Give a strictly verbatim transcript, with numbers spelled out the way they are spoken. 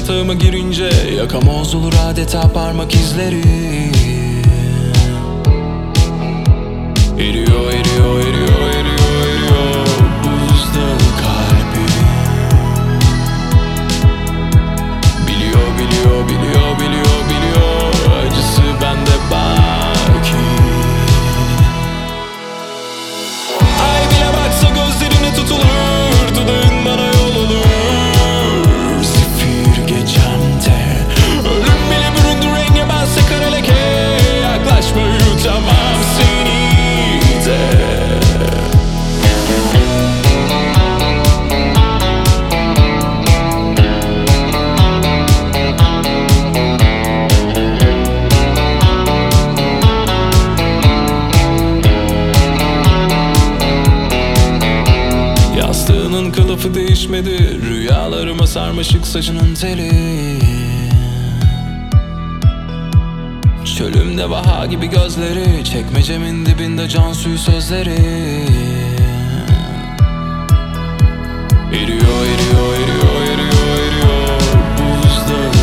yatağıma girince yakamoz olur adeta parmak izleri. Eriyor, eriyor, eriyor, eriyor, eriyor buzdağı kalbim. Biliyor, biliyor, biliyor, biliyor, biliyor acısı bende belki. Ay bile baksa gözlerine tutulur, dudağın bana yol olur. Zifir gecemde ölüm bile büründü renge, bense kara leke. Yaklaşma, yutamam seni de. Yastığının kılıfı değişmedi, rüyalarıma sarmaşık saçının teli. Çölümde vaha gibi gözleri, çekmecemin dibinde can suyu sözleri. Eriyor, eriyor, eriyor, eriyor, eriyor buzdağı